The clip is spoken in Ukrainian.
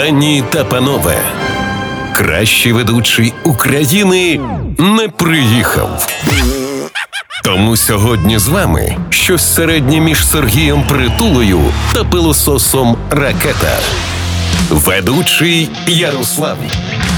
Пані та панове, кращий ведучий України не приїхав. Тому сьогодні з вами щось середнє між Сергієм Притулою та пилососом Ракета. Ведучий Ярослав.